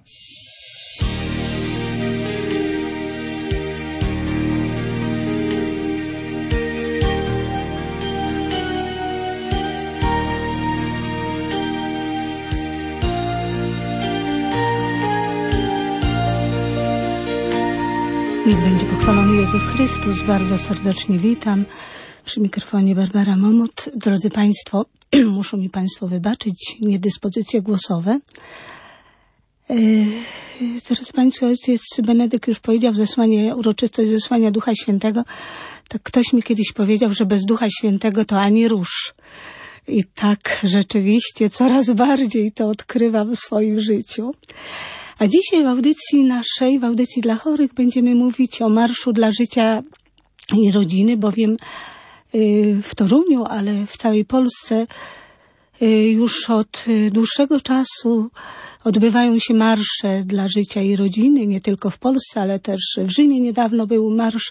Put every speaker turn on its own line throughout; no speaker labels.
Niech będzie pochwalony Jezus Chrystus. Bardzo serdecznie witam. Przy mikrofonie Barbara Momot. Drodzy Państwo, muszą mi Państwo wybaczyć niedyspozycje głosowe. Drodzy Państwo, ojciec Benedykt już powiedział uroczystość zesłania Ducha Świętego. Tak ktoś mi kiedyś powiedział, że bez Ducha Świętego to ani rusz. I tak rzeczywiście coraz bardziej to odkrywam w swoim życiu. A dzisiaj w audycji dla chorych, będziemy mówić o Marszu dla Życia i Rodziny, bowiem w Toruniu, ale w całej Polsce już od dłuższego czasu odbywają się marsze dla życia i rodziny, nie tylko w Polsce, ale też w Rzymie niedawno był marsz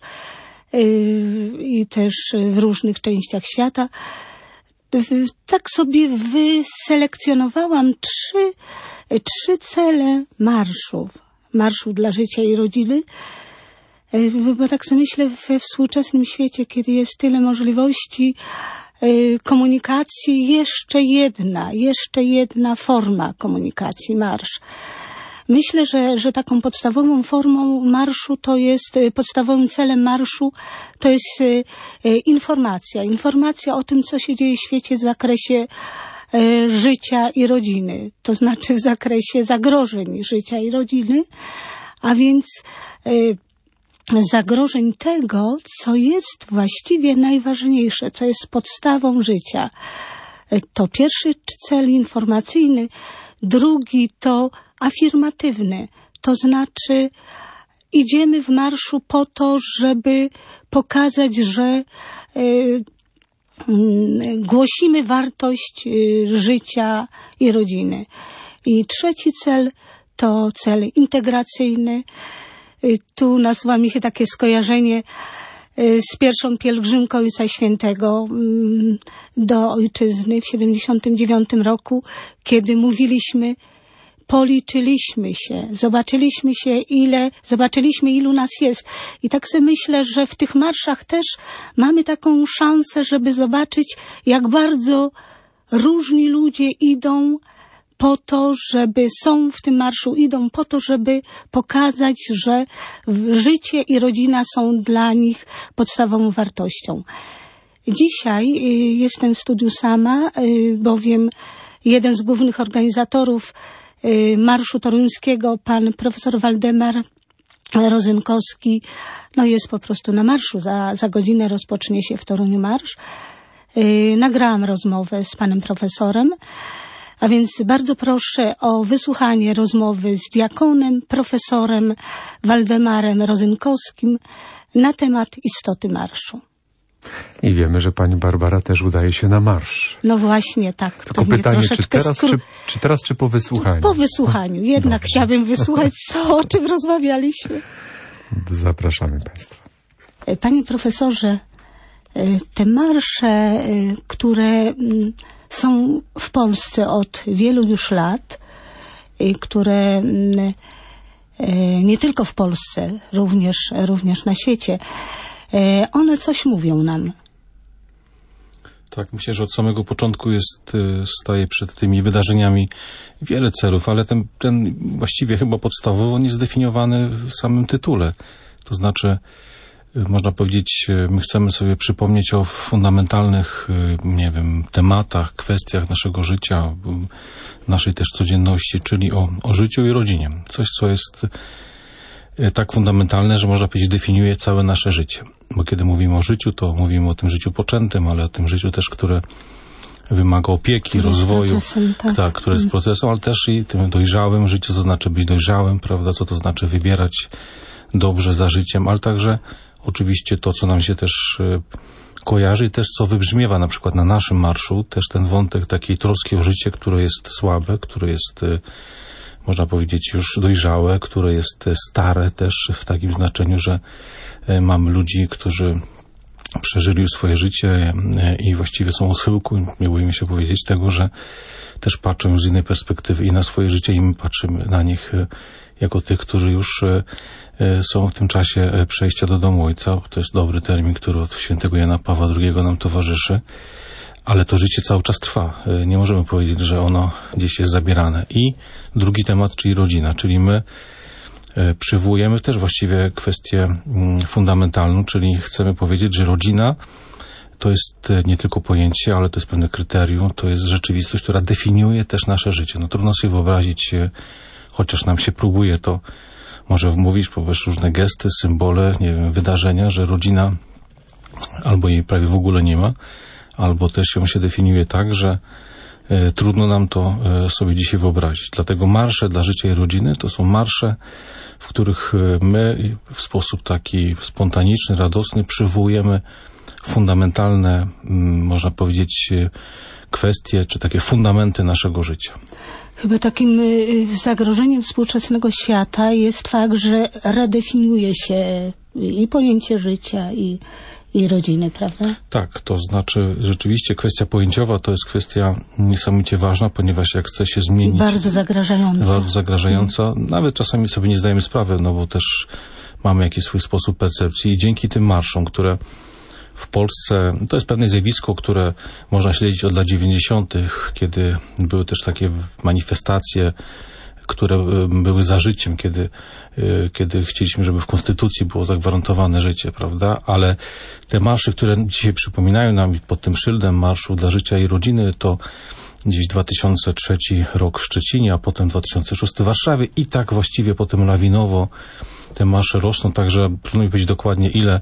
i też w różnych częściach świata. Tak sobie wyselekcjonowałam trzy cele marszu dla życia i rodziny, bo tak sobie myślę, we współczesnym świecie, kiedy jest tyle możliwości komunikacji, jeszcze jedna forma komunikacji, marsz. Myślę, że taką podstawową formą marszu podstawowym celem marszu to jest informacja o tym, co się dzieje w świecie w zakresie życia i rodziny, to znaczy w zakresie zagrożeń życia i rodziny, a więc zagrożeń tego, co jest właściwie najważniejsze, co jest podstawą życia. To pierwszy cel informacyjny, drugi to afirmatywny, to znaczy idziemy w marszu po to, żeby pokazać, że głosimy wartość życia i rodziny. I trzeci cel to cel integracyjny. Tu nasuwa mi się takie skojarzenie z pierwszą pielgrzymką Ojca Świętego do Ojczyzny w 79 roku, kiedy mówiliśmy, policzyliśmy się, zobaczyliśmy ilu nas jest. I tak sobie myślę, że w tych marszach też mamy taką szansę, żeby zobaczyć, jak bardzo różni ludzie idą po to, idą po to, żeby pokazać, że życie i rodzina są dla nich podstawową wartością. Dzisiaj jestem w studiu sama, bowiem jeden z głównych organizatorów Marszu Toruńskiego, pan profesor Waldemar Rozynkowski, jest po prostu na marszu. Za godzinę rozpocznie się w Toruniu marsz. Nagrałam rozmowę z panem profesorem, a więc bardzo proszę o wysłuchanie rozmowy z diakonem, profesorem Waldemarem Rozynkowskim na temat istoty marszu.
I wiemy, że pani Barbara też udaje się na marsz.
No właśnie, tak.
Tylko pytanie, czy teraz, czy po wysłuchaniu?
Po wysłuchaniu. Jednak chciałabym wysłuchać, o czym rozmawialiśmy.
Zapraszamy Państwa.
Panie profesorze, te marsze, które są w Polsce od wielu już lat, które nie tylko w Polsce, również na świecie, one coś mówią nam.
Tak, myślę, że od samego początku staje przed tymi wydarzeniami wiele celów, ale ten właściwie chyba podstawowo nie zdefiniowany w samym tytule. To znaczy, można powiedzieć, my chcemy sobie przypomnieć o fundamentalnych, tematach, kwestiach naszego życia, naszej też codzienności, czyli o życiu i rodzinie. Coś, co jest tak fundamentalne, że można powiedzieć, definiuje całe nasze życie. Bo kiedy mówimy o życiu, to mówimy o tym życiu poczętym, ale o tym życiu też, które wymaga opieki, rozwoju, które jest procesem, ale też i tym dojrzałym życiu, co znaczy być dojrzałym, prawda, co to znaczy wybierać dobrze za życiem, ale także oczywiście to, co nam się też kojarzy i też co wybrzmiewa na przykład na naszym marszu, też ten wątek takiej troski o życie, które jest słabe, które jest, można powiedzieć, już dojrzałe, które jest stare też w takim znaczeniu, że mamy ludzi, którzy przeżyli już swoje życie i właściwie są u schyłku. Nie boimy się powiedzieć tego, że też patrzą z innej perspektywy i na swoje życie i my patrzymy na nich jako tych, którzy już są w tym czasie przejścia do domu Ojca. To jest dobry termin, który od świętego Jana Pawła II nam towarzyszy. Ale to życie cały czas trwa. Nie możemy powiedzieć, że ono gdzieś jest zabierane. I drugi temat, czyli rodzina, czyli my przywołujemy też właściwie kwestię fundamentalną, czyli chcemy powiedzieć, że rodzina to jest nie tylko pojęcie, ale to jest pewne kryterium, to jest rzeczywistość, która definiuje też nasze życie. No trudno sobie wyobrazić, chociaż nam się próbuje to może wmówić poprzez różne gesty, symbole, nie wiem, wydarzenia, że rodzina albo jej prawie w ogóle nie ma, albo też ją się definiuje tak, że trudno nam to sobie dzisiaj wyobrazić. Dlatego marsze dla życia i rodziny to są marsze, w których my w sposób taki spontaniczny, radosny przywołujemy fundamentalne, można powiedzieć, kwestie, czy takie fundamenty naszego życia.
Chyba takim zagrożeniem współczesnego świata jest fakt, że redefiniuje się i pojęcie życia, i rodziny, prawda?
Tak, to znaczy rzeczywiście kwestia pojęciowa to jest kwestia niesamowicie ważna, ponieważ jak chce się zmienić...
Bardzo zagrażająca.
Bardzo zagrażająca. Nawet czasami sobie nie zdajemy sprawy, no bo też mamy jakiś swój sposób percepcji i dzięki tym marszom, które w Polsce, to jest pewne zjawisko, które można śledzić od lat 90., kiedy były też takie manifestacje, które były za życiem, kiedy chcieliśmy, żeby w Konstytucji było zagwarantowane życie, prawda? Ale te marsze, które dzisiaj przypominają nam pod tym szyldem Marszu dla Życia i Rodziny, to gdzieś 2003 rok w Szczecinie, a potem 2006 w Warszawie i tak właściwie potem lawinowo te marsze rosną, także trudno mi powiedzieć dokładnie ile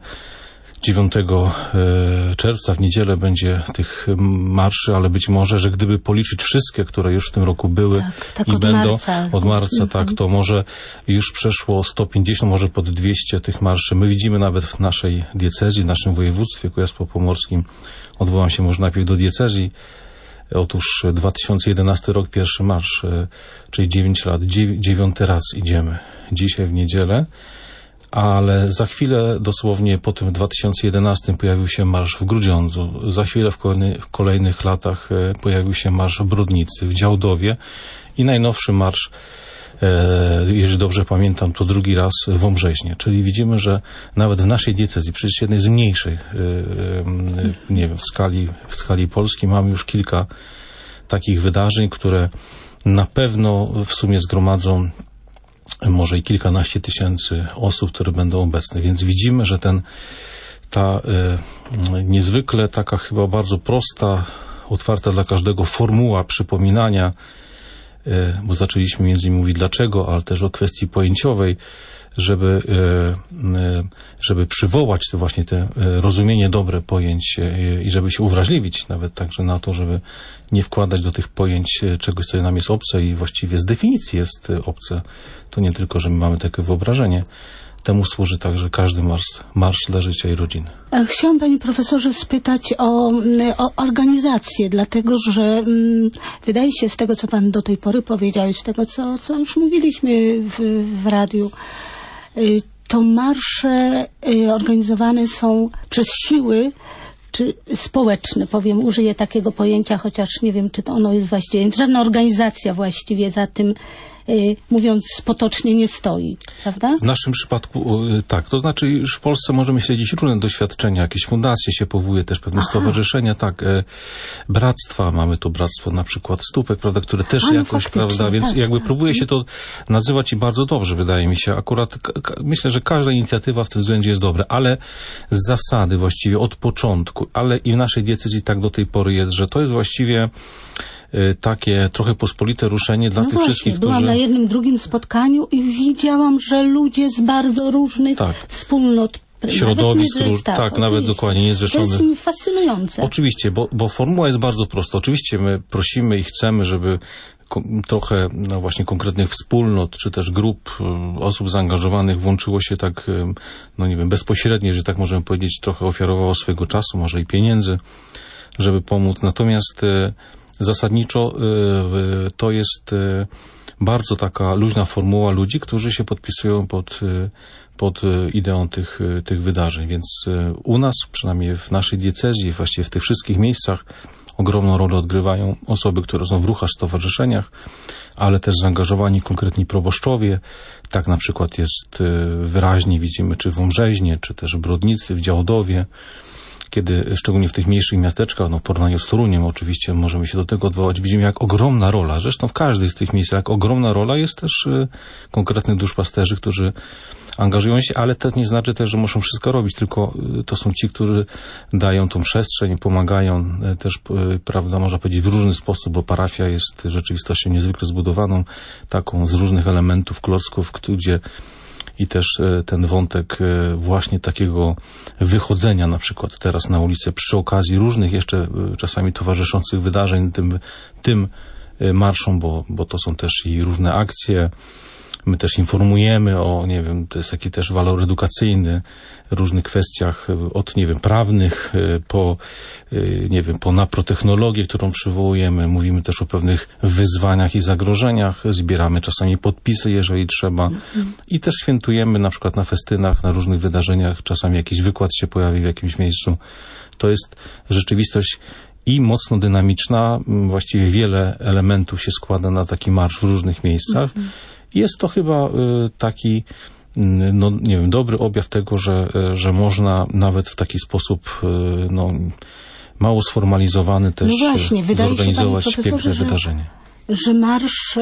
9 czerwca w niedzielę będzie tych marszy, ale być może, że gdyby policzyć wszystkie, które już w tym roku były
tak
i
od
będą
marca.
od marca, tak, to może już przeszło 150, może pod 200 tych marszy. My widzimy nawet w naszej diecezji, w naszym województwie kujawsko-pomorskim, odwołam się może najpierw do diecezji. Otóż 2011 rok, pierwszy marsz, czyli 9 lat, 9 raz idziemy dzisiaj w niedzielę. Ale za chwilę, dosłownie po tym 2011 pojawił się marsz w Grudziądzu. Za chwilę w kolejnych latach pojawił się marsz w Brodnicy, w Działdowie i najnowszy marsz, jeżeli dobrze pamiętam, to drugi raz w Wąbrzeźnie. Czyli widzimy, że nawet w naszej diecezji, przecież jednej z mniejszych, nie wiem, w skali Polski mamy już kilka takich wydarzeń, które na pewno w sumie zgromadzą może i kilkanaście tysięcy osób, które będą obecne. Więc widzimy, że ta niezwykle taka chyba bardzo prosta, otwarta dla każdego formuła przypominania, bo zaczęliśmy między innymi mówić dlaczego, ale też o kwestii pojęciowej, żeby przywołać to właśnie te rozumienie dobre pojęć i żeby się uwrażliwić nawet także na to, żeby nie wkładać do tych pojęć czegoś, co nam jest obce i właściwie z definicji jest obce. To nie tylko, że my mamy takie wyobrażenie. Temu służy także każdy marsz dla życia i rodziny.
Chciałam Panie Profesorze spytać o organizację, dlatego że wydaje się z tego, co Pan do tej pory powiedział i z tego, co już mówiliśmy w radiu, to marsze organizowane są przez siły czy społeczne, użyję takiego pojęcia, chociaż nie wiem, czy to ono jest właściwie, więc żadna organizacja właściwie za tym, mówiąc potocznie, nie stoi, prawda?
W naszym przypadku tak, to znaczy już w Polsce możemy śledzić różne doświadczenia, jakieś fundacje się powołuje, też pewne stowarzyszenia, tak, bractwa, mamy to bractwo na przykład stópek, prawda, które też jakoś, prawda, więc tak, jakby próbuje się to nazywać i bardzo dobrze, wydaje mi się. Akurat myślę, że każda inicjatywa w tym względzie jest dobra, ale z zasady właściwie od początku, ale i w naszej diecezji tak do tej pory jest, że to jest właściwie takie trochę pospolite ruszenie dla tych wszystkich, którzy... Byłam
na jednym, drugim spotkaniu i widziałam, że ludzie z bardzo różnych wspólnot,
środowisk, nawet dokładnie niezrzeszonych.
To jest fascynujące.
Oczywiście, bo formuła jest bardzo prosta. Oczywiście my prosimy i chcemy, żeby trochę właśnie konkretnych wspólnot, czy też grup osób zaangażowanych włączyło się tak, no nie wiem, bezpośrednio, że tak możemy powiedzieć, trochę ofiarowało swojego czasu, może i pieniędzy, żeby pomóc. Natomiast zasadniczo to jest bardzo taka luźna formuła ludzi, którzy się podpisują pod ideą tych wydarzeń. Więc u nas, przynajmniej w naszej diecezji, właściwie w tych wszystkich miejscach ogromną rolę odgrywają osoby, które są w ruchach, stowarzyszeniach, ale też zaangażowani konkretni proboszczowie. Tak na przykład jest wyraźnie widzimy, czy w Wąbrzeźnie, czy też w Brodnicy, w Działdowie, kiedy szczególnie w tych mniejszych miasteczkach, w porównaniu z Toruniem oczywiście możemy się do tego odwołać, widzimy jak ogromna rola, zresztą w każdej z tych miejsc, jak ogromna rola jest też konkretnych duszpasterzy, którzy angażują się, ale to nie znaczy też, że muszą wszystko robić, tylko to są ci, którzy dają tą przestrzeń, pomagają też, prawda, można powiedzieć w różny sposób, bo parafia jest rzeczywistością niezwykle zbudowaną, taką z różnych elementów, klocków, gdzie i też ten wątek właśnie takiego wychodzenia na przykład teraz na ulicę przy okazji różnych jeszcze czasami towarzyszących wydarzeń tym marszom, bo to są też i różne akcje. My też informujemy o, nie wiem, to jest taki też walor edukacyjny w różnych kwestiach, od, nie wiem, prawnych, po naprotechnologię, którą przywołujemy. Mówimy też o pewnych wyzwaniach i zagrożeniach. Zbieramy czasami podpisy, jeżeli trzeba. I też świętujemy na przykład na festynach, na różnych wydarzeniach. Czasami jakiś wykład się pojawi w jakimś miejscu. To jest rzeczywistość i mocno dynamiczna. Właściwie wiele elementów się składa na taki marsz w różnych miejscach. Jest to chyba taki, no nie wiem, dobry objaw tego, że można nawet w taki sposób, no, mało sformalizowany też zorganizować piękne wydarzenie.
Że marsz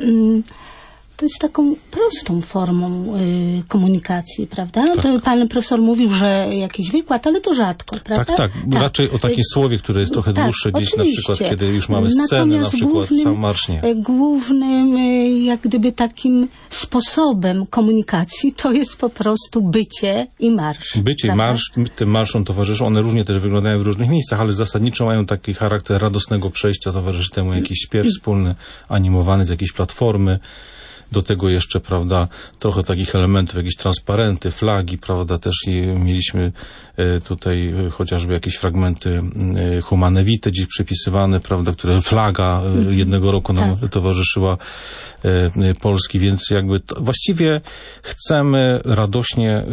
to jest taką prostą formą komunikacji, prawda?
Tak.
To pan profesor mówił, że jakiś wykład, ale to rzadko, prawda?
Tak. Raczej o takim słowie, które jest trochę dłuższe gdzieś
oczywiście.
Na przykład, kiedy już mamy scenę, na przykład sam marsz nie.
Głównym jak gdyby takim sposobem komunikacji to jest po prostu bycie i marsz.
Bycie i marsz, tym marszom towarzyszą, one różnie też wyglądają w różnych miejscach, ale zasadniczo mają taki charakter radosnego przejścia, towarzyszy temu jakiś śpiew wspólny, animowany z jakiejś platformy. Do tego jeszcze, prawda, trochę takich elementów, jakieś transparenty, flagi, prawda, też i mieliśmy tutaj chociażby jakieś fragmenty Humane Vitae dziś przypisywane, prawda, które flaga jednego roku nam towarzyszyła Polski, więc jakby właściwie chcemy radośnie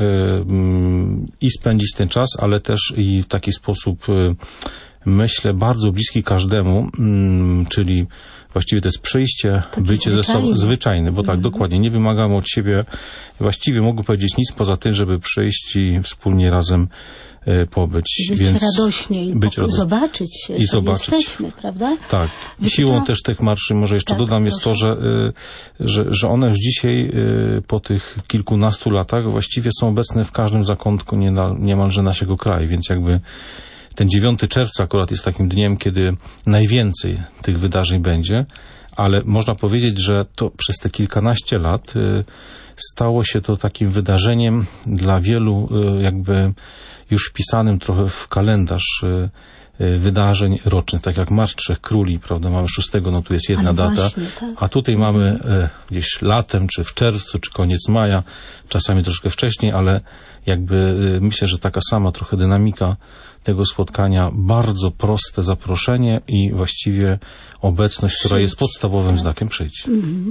i spędzić ten czas, ale też i w taki sposób, myślę, bardzo bliski każdemu, czyli właściwie to jest przyjście, taki bycie ze sobą zwyczajne, bo tak, dokładnie, nie wymagamy od siebie, właściwie mogę powiedzieć nic poza tym, żeby przyjść i wspólnie razem pobyć.
Być radośnie i zobaczyć się,
i zobaczyć.
Jesteśmy, prawda?
Tak. Siłą też tych marszy, może jeszcze dodam, jest to, że one już dzisiaj po tych kilkunastu latach właściwie są obecne w każdym zakątku niemalże naszego kraju, więc jakby ten 9 czerwca akurat jest takim dniem, kiedy najwięcej tych wydarzeń będzie, ale można powiedzieć, że to przez te kilkanaście lat stało się to takim wydarzeniem dla wielu jakby już wpisanym trochę w kalendarz wydarzeń rocznych, tak jak Marsz Trzech Króli, prawda, mamy 6, no tu jest jedna data, właśnie, tak. A tutaj mamy gdzieś latem, czy w czerwcu, czy koniec maja, czasami troszkę wcześniej, ale jakby myślę, że taka sama trochę dynamika tego spotkania, bardzo proste zaproszenie i właściwie obecność, która jest podstawowym znakiem przyjść.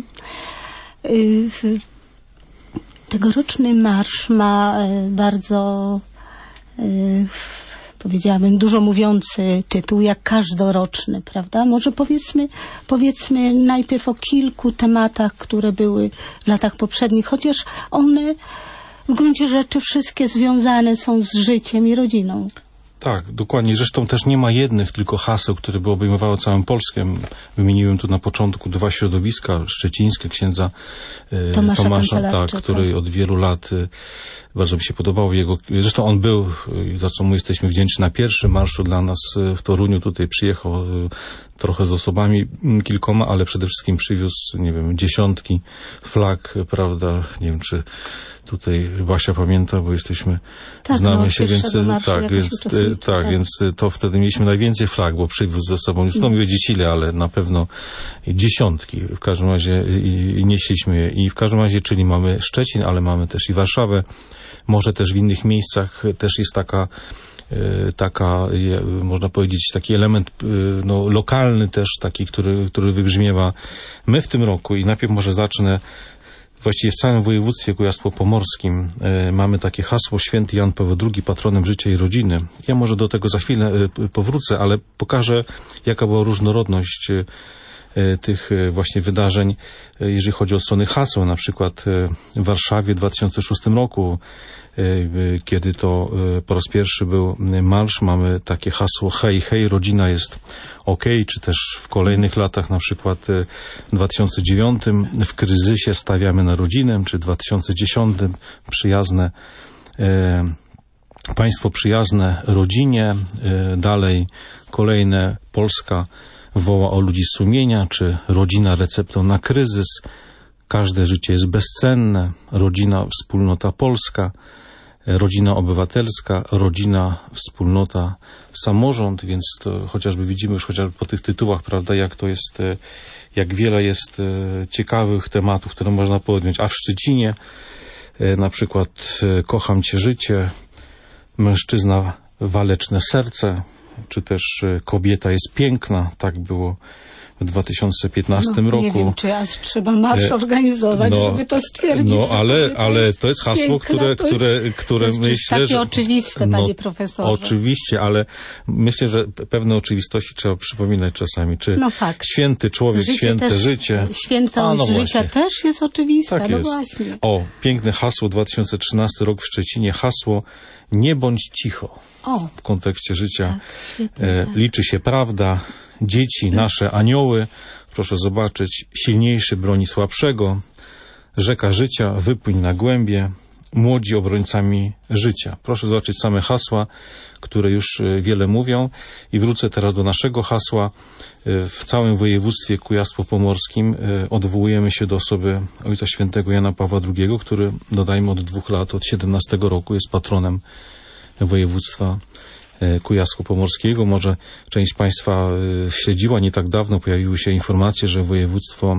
Tegoroczny marsz ma bardzo, powiedziałabym, dużo mówiący tytuł, jak każdoroczny, prawda? Może powiedzmy najpierw o kilku tematach, które były w latach poprzednich, chociaż one w gruncie rzeczy wszystkie związane są z życiem i rodziną.
Tak, dokładnie. Zresztą też nie ma jednych tylko haseł, które by obejmowały całą Polskę. Wymieniłem tu na początku 2 środowiska szczecińskie księdza Tomasza, tak, który od wielu lat bardzo mi się podobało jego. Zresztą on był, za co mu jesteśmy wdzięczni, na pierwszym marszu dla nas w Toruniu. Tutaj przyjechał trochę z osobami kilkoma, ale przede wszystkim przywiózł, nie wiem, dziesiątki flag, prawda, nie wiem, czy tutaj Basia pamięta, bo znamy się, więc więc to wtedy mieliśmy najwięcej flag, bo przywiózł ze sobą, już to mi wiedzieć ile, ale na pewno dziesiątki, w każdym razie i nieśliśmy je. I w każdym razie, czyli mamy Szczecin, ale mamy też i Warszawę, może też w innych miejscach też jest taka, można powiedzieć, taki element lokalny też, taki, który wybrzmiewa. My w tym roku, i najpierw może zacznę właściwie w całym województwie kujawsko-pomorskim mamy takie hasło Święty Jan Paweł II, patronem życia i rodziny. Ja może do tego za chwilę powrócę, ale pokażę, jaka była różnorodność tych właśnie wydarzeń, jeżeli chodzi o strony haseł. Na przykład w Warszawie w 2006 roku, kiedy to po raz pierwszy był marsz, mamy takie hasło hej, hej, rodzina jest okej, czy też w kolejnych latach, na przykład w 2009 w kryzysie stawiamy na rodzinę, czy w 2010 przyjazne, państwo przyjazne rodzinie, dalej kolejne Polska woła o ludzi sumienia, czy rodzina receptą na kryzys, każde życie jest bezcenne, rodzina, wspólnota polska, rodzina obywatelska, rodzina, wspólnota, samorząd, więc to chociażby widzimy już chociażby po tych tytułach, prawda, jak to jest, jak wiele jest ciekawych tematów, które można podjąć. A w Szczecinie na przykład kocham cię życie, mężczyzna waleczne serce, czy też kobieta jest piękna, tak było w 2015 roku. Nie
wiem, czy aż trzeba marsz organizować, żeby to stwierdzić.
No, ale to jest hasło, które myślę, że...
oczywiste, panie profesorze.
Oczywiście, ale myślę, że pewne oczywistości trzeba przypominać czasami. Czy święty człowiek, święte życie.
Świętość życia też jest oczywista,
tak jest.
Właśnie.
O, piękne hasło, 2013 rok w Szczecinie, hasło nie bądź cicho. W kontekście życia.
Tak,
liczy się prawda, dzieci, nasze anioły, proszę zobaczyć, silniejszy broni słabszego, rzeka życia, wypłyń na głębie, młodzi obrońcami życia. Proszę zobaczyć same hasła, które już wiele mówią i wrócę teraz do naszego hasła. W całym województwie kujawsko-pomorskim odwołujemy się do osoby Ojca Świętego Jana Pawła II, który, dodajmy, od 2 lat, od 17 roku jest patronem województwa kujawsko-pomorskiego. Może część z Państwa śledziła, nie tak dawno pojawiły się informacje, że województwo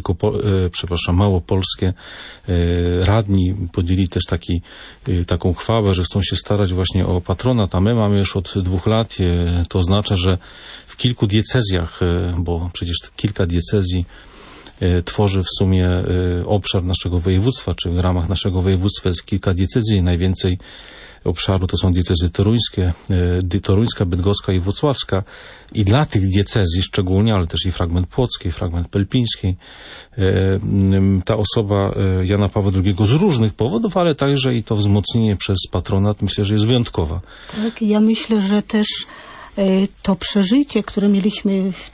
małopolskie radni podjęli też taką chwałę, że chcą się starać właśnie o patronat, a my mamy już od 2 lat. To oznacza, że w kilku diecezjach, bo przecież kilka diecezji tworzy w sumie obszar naszego województwa, czy w ramach naszego województwa jest kilka diecezji. Najwięcej obszaru to są diecezy toruńska, bydgoska i włocławska. I dla tych diecezji szczególnie, ale też i fragment płockiej, fragment pelpińskiej, ta osoba Jana Pawła II z różnych powodów, ale także i to wzmocnienie przez patronat, myślę, że jest wyjątkowa. Tak,
ja myślę, że też to przeżycie, które mieliśmy w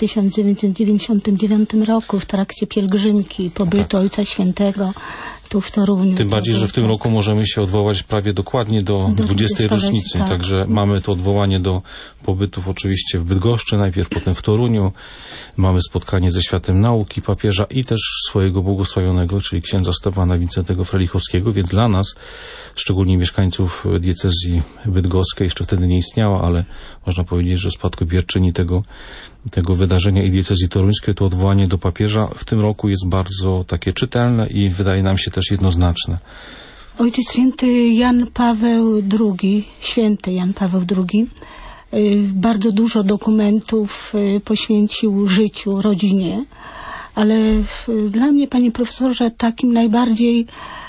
1999 roku w trakcie pielgrzymki, pobytu Ojca Świętego tu w Toruniu.
Tym bardziej, że w tym roku możemy się odwołać prawie dokładnie do 20. rocznicy. Tak. Także mamy to odwołanie do pobytów oczywiście w Bydgoszczy, najpierw potem w Toruniu. Mamy spotkanie ze światem nauki papieża i też swojego błogosławionego, czyli księdza Stefana Wincentego Frelichowskiego, więc dla nas, szczególnie mieszkańców diecezji bydgoskiej, jeszcze wtedy nie istniała, ale można powiedzieć, że spadkobierczyni tego wydarzenia i diecezji toruńskiej, to odwołanie do papieża w tym roku jest bardzo takie czytelne i wydaje nam się też jednoznaczne.
Ojciec Święty Jan Paweł II, Święty Jan Paweł II, bardzo dużo dokumentów poświęcił życiu, rodzinie, ale dla mnie, panie profesorze, takim najbardziej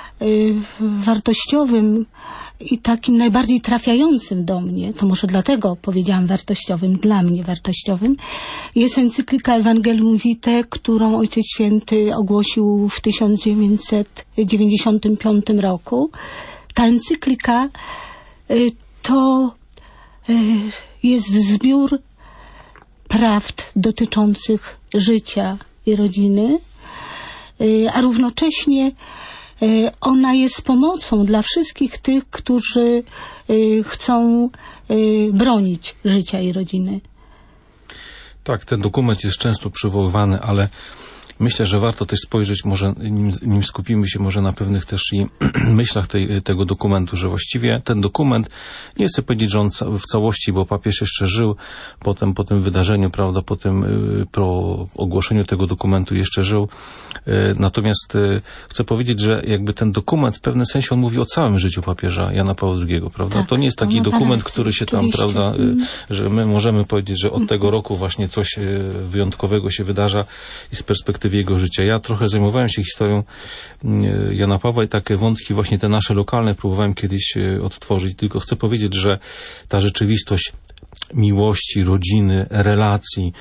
wartościowym i takim najbardziej trafiającym do mnie, to może dlatego powiedziałam wartościowym, dla mnie wartościowym, jest encyklika Evangelium Vitae, którą Ojciec Święty ogłosił w 1995 roku. Ta encyklika to jest zbiór prawd dotyczących życia i rodziny, a równocześnie ona jest pomocą dla wszystkich tych, którzy chcą bronić życia i rodziny.
Tak, ten dokument jest często przywoływany, ale myślę, że warto też spojrzeć, może nim skupimy się może na pewnych też i myślach tego dokumentu, że właściwie ten dokument, nie chcę powiedzieć, że on w całości, bo papież jeszcze żył po tym wydarzeniu, prawda, po ogłoszeniu tego dokumentu jeszcze żył. Natomiast chcę powiedzieć, że jakby ten dokument w pewnym sensie on mówi o całym życiu papieża Jana Pawła II, prawda? Tak, to nie jest taki dokument, który się tam, prawda, że my możemy powiedzieć, że od tego roku właśnie coś wyjątkowego się wydarza i z perspektywy w jego życie. Ja trochę zajmowałem się historią Jana Pawła i takie wątki właśnie te nasze lokalne próbowałem kiedyś odtworzyć, tylko chcę powiedzieć, że ta rzeczywistość miłości, rodziny, relacji,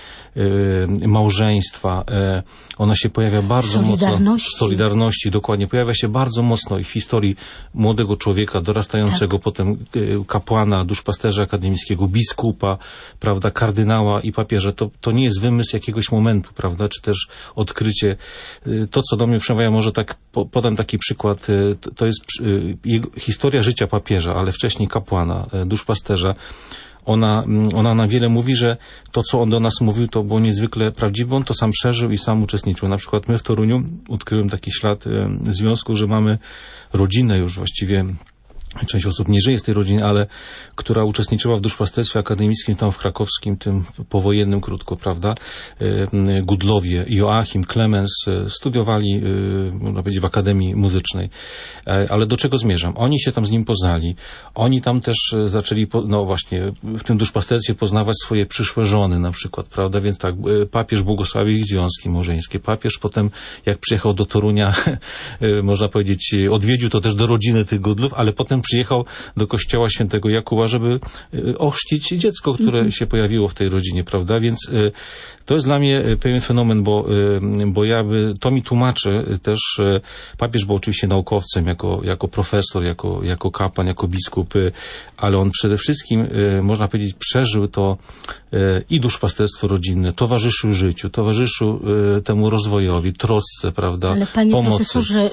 małżeństwa, ona się pojawia bardzo mocno. Solidarności, dokładnie. Pojawia się bardzo mocno i w historii młodego człowieka, dorastającego, potem kapłana, duszpasterza akademickiego, biskupa, prawda, kardynała i papieża. To nie jest wymysł jakiegoś momentu, prawda, czy też odkrycie. To, co do mnie przemawia, może tak, podam taki przykład, to jest historia życia papieża, ale wcześniej kapłana, duszpasterza. Ona na wiele mówi, że to, co on do nas mówił, to było niezwykle prawdziwe. On to sam przeżył i sam uczestniczył. Na przykład my w Toruniu odkryłem taki ślad związku, że mamy rodzinę już właściwie. Część osób nie żyje z tej rodziny, ale która uczestniczyła w duszpasterstwie akademickim tam w krakowskim, tym powojennym krótko, prawda? Gudlowie, Joachim, Klemens studiowali, można powiedzieć, w Akademii Muzycznej. Ale do czego zmierzam? Oni się tam z nim poznali. Oni tam też zaczęli, no właśnie, w tym duszpasterstwie poznawać swoje przyszłe żony na przykład, prawda? Więc tak, papież błogosławił ich związki małżeńskie. Papież potem, jak przyjechał do Torunia, można powiedzieć, odwiedził to też do rodziny tych Gudlów, ale potem przyjechał do kościoła świętego Jakuba, żeby ochrzcić dziecko, które się pojawiło w tej rodzinie, prawda? Więc to jest dla mnie pewien fenomen, bo to mi tłumaczy też, papież był oczywiście naukowcem, jako profesor, jako kapłan, jako biskup, ale on przede wszystkim, można powiedzieć, przeżył to i duszpasterstwo rodzinne, towarzyszył życiu, towarzyszył temu rozwojowi, trosce, prawda,
ale panie
pomocy.
Profesorze,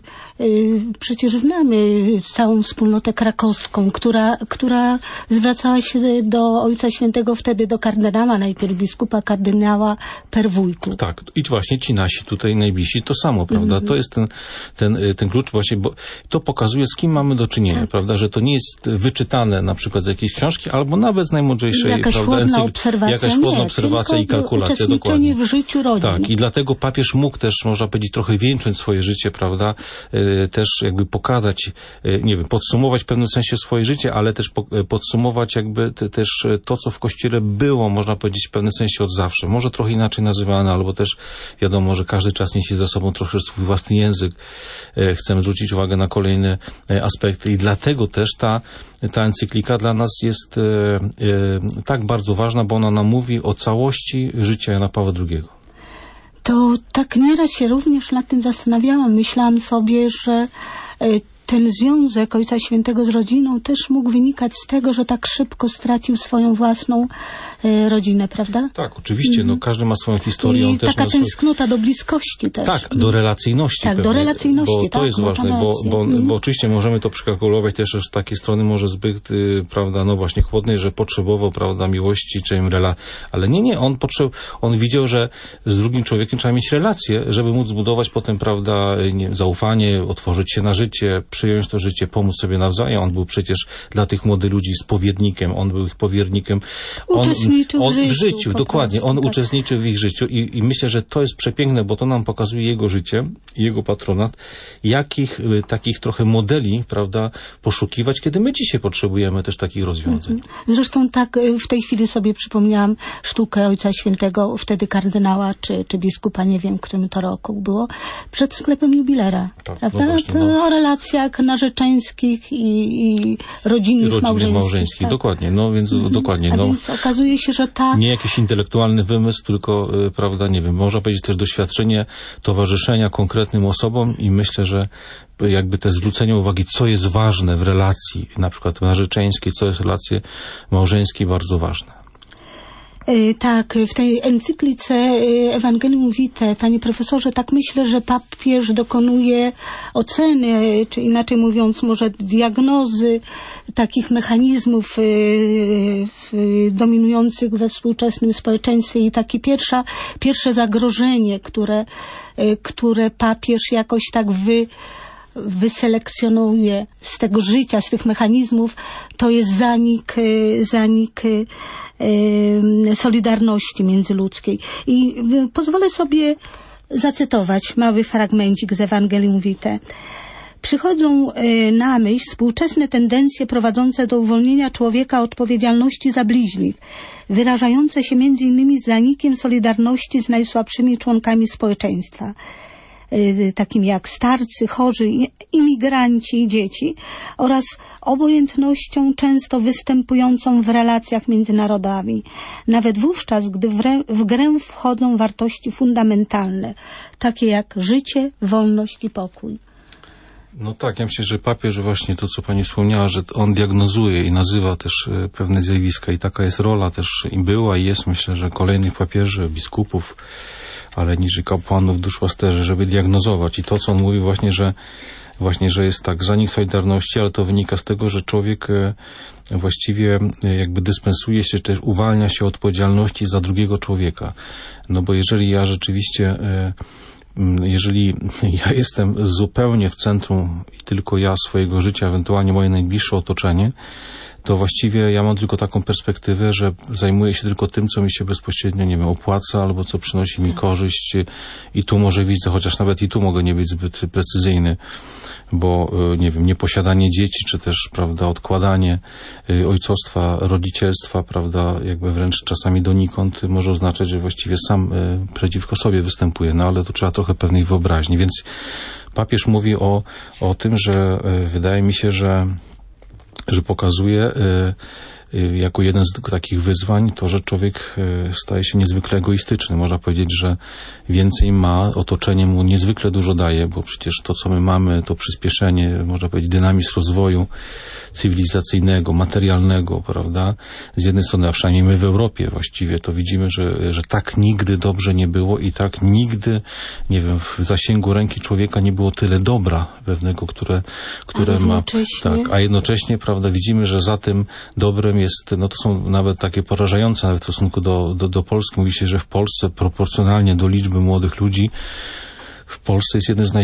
przecież znamy całą wspólnotę krakowską, która zwracała się do Ojca Świętego wtedy, do kardynała, najpierw biskupa, kardynała Perwójku. Tak,
i właśnie ci nasi tutaj najbliżsi to samo, prawda? To jest ten klucz właśnie, bo to pokazuje, z kim mamy do czynienia, prawda? Że to nie jest wyczytane na przykład z jakiejś książki, albo nawet z najmądrzejszej,
jakaś chłodna obserwacja
i kalkulacja, dokładnie.
W życiu rodzin.
Tak, i dlatego papież mógł też, można powiedzieć, trochę wieńcząć swoje życie, prawda? Też jakby pokazać, nie wiem, podsumować w pewnym sensie swoje życie, ale też podsumować jakby też to, co w Kościele było, można powiedzieć, w pewnym sensie od zawsze. Może trochę inaczej nazywane, albo też wiadomo, że każdy czas niesie za sobą trochę swój własny język. Chcemy zwrócić uwagę na kolejne aspekty i dlatego też ta encyklika dla nas jest tak bardzo ważna, bo ona nam mówi o całości życia Jana Pawła II.
To tak nieraz się również nad tym zastanawiałam. Myślałam sobie, że ten związek Ojca Świętego z rodziną też mógł wynikać z tego, że tak szybko stracił swoją własną rodzinę, prawda?
Tak, oczywiście, no każdy ma swoją historię.
I taka tęsknota do bliskości też.
Tak, do relacyjności.
Tak,
pewnie,
do relacyjności,
bo to jest ważne, bo oczywiście możemy to przykalkulować też z takiej strony może zbyt, prawda, no właśnie chłodnej, że potrzebował, prawda, miłości, czy ale nie, on widział, że z drugim człowiekiem trzeba mieć relację, żeby móc zbudować potem, prawda, zaufanie, otworzyć się na życie, przyjąć to życie, pomóc sobie nawzajem. On był przecież dla tych młodych ludzi spowiednikiem, on był ich powiernikiem.
Uczestniczył w życiu,
dokładnie. On uczestniczył w ich życiu i myślę, że to jest przepiękne, bo to nam pokazuje jego życie, jego patronat, jakich takich trochę modeli, prawda, poszukiwać, kiedy my dzisiaj potrzebujemy też takich rozwiązań.
Zresztą tak w tej chwili sobie przypomniałam sztukę Ojca Świętego, wtedy kardynała, czy biskupa, nie wiem, którym to roku było, przed sklepem jubilera. Tak, prawda? No właśnie, o relacjach narzeczeńskich i rodzinnych małżeńskich.
Tak. Dokładnie, no więc dokładnie.
A więc okazuje się, że
nie jakiś intelektualny wymysł, tylko, prawda, nie wiem, można powiedzieć też doświadczenie towarzyszenia konkretnym osobom i myślę, że jakby te zwrócenie uwagi, co jest ważne w relacji, na przykład narzeczeńskiej, co jest w relacji małżeńskiej, bardzo ważne.
Tak, w tej encyklice Ewangelium Vitae, panie profesorze, tak myślę, że papież dokonuje oceny, czy inaczej mówiąc może diagnozy takich mechanizmów dominujących we współczesnym społeczeństwie i takie pierwsze zagrożenie, które papież jakoś tak wyselekcjonuje z tego życia, z tych mechanizmów, to jest zanik solidarności międzyludzkiej. I pozwolę sobie zacytować mały fragmencik z Ewangelium Vitae. Przychodzą na myśl współczesne tendencje prowadzące do uwolnienia człowieka od odpowiedzialności za bliźnich, wyrażające się m.in. zanikiem solidarności z najsłabszymi członkami społeczeństwa, takimi jak starcy, chorzy, imigranci i dzieci, oraz obojętnością często występującą w relacjach między narodami, nawet wówczas, gdy w grę wchodzą wartości fundamentalne, takie jak życie, wolność i pokój.
No tak, ja myślę, że papież właśnie to, co pani wspomniała, że on diagnozuje i nazywa też pewne zjawiska i taka jest rola też i była i jest, myślę, że kolejnych papieży, biskupów, ale niżej kapłanów, duszpasterzy, żeby diagnozować. I to, co on mówi właśnie, że jest tak zanik solidarności, ale to wynika z tego, że człowiek właściwie jakby dyspensuje się, też uwalnia się od odpowiedzialności za drugiego człowieka. No bo jeżeli ja rzeczywiście, jeżeli ja jestem zupełnie w centrum i tylko ja swojego życia, ewentualnie moje najbliższe otoczenie, to właściwie ja mam tylko taką perspektywę, że zajmuję się tylko tym, co mi się bezpośrednio, nie wiem, opłaca, albo co przynosi mi korzyść i tu może widzę, chociaż nawet i tu mogę nie być zbyt precyzyjny, bo, nie wiem, nieposiadanie dzieci, czy też, prawda, odkładanie ojcostwa, rodzicielstwa, prawda, jakby wręcz czasami donikąd może oznaczać, że właściwie sam przeciwko sobie występuję, no ale to trzeba trochę pewnej wyobraźni, więc papież mówi o tym, że wydaje mi się, że pokazuje jako jeden z takich wyzwań to, że człowiek staje się niezwykle egoistyczny. Można powiedzieć, że więcej ma, otoczenie mu niezwykle dużo daje, bo przecież to, co my mamy, to przyspieszenie, można powiedzieć, dynamizm rozwoju cywilizacyjnego, materialnego, prawda? Z jednej strony, a przynajmniej my w Europie właściwie to widzimy, że tak nigdy dobrze nie było i tak nigdy, nie wiem, w zasięgu ręki człowieka nie było tyle dobra pewnego, które ma. Tak, a jednocześnie, prawda, widzimy, że za tym dobrem jest, no to są nawet takie porażające, nawet w stosunku do Polski. Mówi się, że w Polsce proporcjonalnie do liczby młodych ludzi w Polsce jest jeden z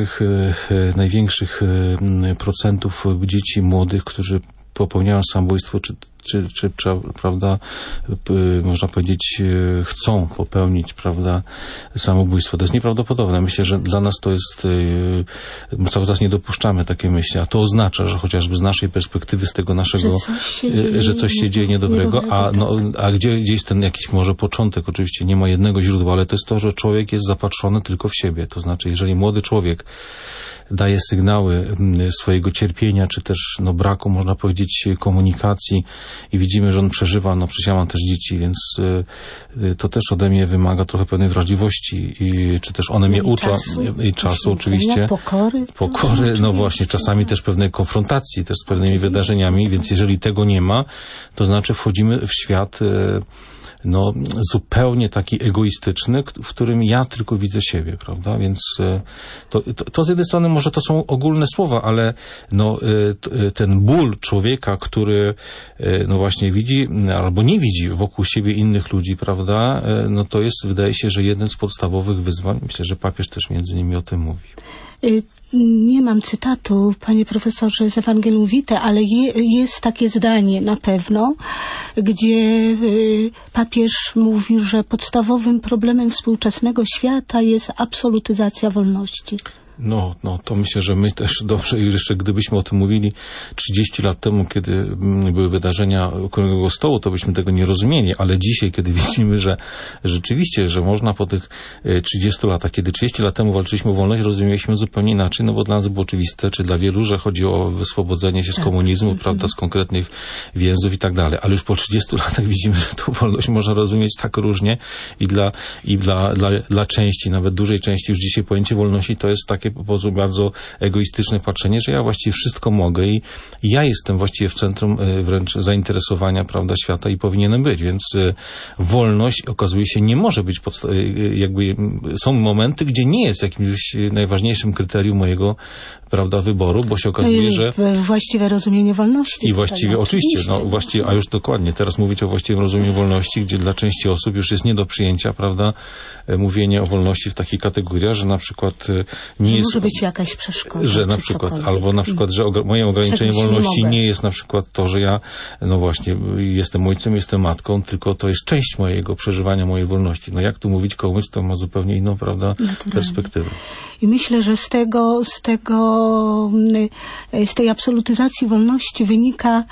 największych procentów dzieci młodych, którzy popełniają samobójstwo, czy prawda, można powiedzieć, chcą popełnić, prawda, samobójstwo. To jest nieprawdopodobne. Myślę, że dla nas to jest, cały czas nie dopuszczamy takiej myśli, a to oznacza, że chociażby z naszej perspektywy, z tego naszego, że coś się dzieje niedobrego, a gdzie jest ten jakiś może początek, oczywiście nie ma jednego źródła, ale to jest to, że człowiek jest zapatrzony tylko w siebie. To znaczy, jeżeli młody człowiek daje sygnały swojego cierpienia, czy też braku, można powiedzieć, komunikacji i widzimy, że on przeżywa, przecież ja mam też dzieci, więc to też ode mnie wymaga trochę pewnej wrażliwości czy też one mnie uczą i czasu oczywiście. Pokory, no właśnie, czasami też pewnej konfrontacji też z pewnymi wydarzeniami, więc jeżeli tego nie ma, to znaczy wchodzimy w świat zupełnie taki egoistyczny, w którym ja tylko widzę siebie, prawda? Więc to z jednej strony może to są ogólne słowa, ale ten ból człowieka, który właśnie widzi albo nie widzi wokół siebie innych ludzi, prawda? To jest, wydaje się, że jeden z podstawowych wyzwań. Myślę, że papież też między innymi o tym mówi.
Nie mam cytatu, panie profesorze, z Ewangelium Vitae, ale jest takie zdanie na pewno, gdzie papież mówił, że podstawowym problemem współczesnego świata jest absolutyzacja wolności.
To myślę, że my też dobrze, jeszcze gdybyśmy o tym mówili 30 lat temu, kiedy były wydarzenia Okrągłego Stołu, to byśmy tego nie rozumieli, ale dzisiaj, kiedy widzimy, że rzeczywiście, że można po tych 30 latach, kiedy 30 lat temu walczyliśmy o wolność, rozumieliśmy zupełnie inaczej, bo dla nas było oczywiste, czy dla wielu, że chodzi o wyswobodzenie się z komunizmu, prawda, z konkretnych więzów i tak dalej, ale już po 30 latach widzimy, że tą wolność można rozumieć tak różnie i dla części, nawet dużej części już dzisiaj pojęcie wolności to jest takie po prostu bardzo egoistyczne patrzenie, że ja właściwie wszystko mogę i ja jestem właściwie w centrum wręcz zainteresowania, prawda, świata i powinienem być, więc wolność okazuje się nie może być są momenty, gdzie nie jest jakimś najważniejszym kryterium mojego, prawda, wyboru, bo się okazuje, że
właściwe rozumienie wolności.
I właściwie, oczywiście, właściwie, a już dokładnie, teraz mówić o właściwym rozumieniu wolności, gdzie dla części osób już jest nie do przyjęcia, prawda, mówienie o wolności w takich kategoriach, że na przykład nie jest...
Może być jakaś przeszkoda.
Że na przykład, albo na przykład, że moje ograniczenie wolności nie jest na przykład to, że ja, no właśnie, jestem ojcem, jestem matką, tylko to jest część mojego przeżywania mojej wolności. No jak tu mówić komuś, to ma zupełnie inną, prawda, perspektywę. I
myślę, że z tej absolutyzacji wolności wynika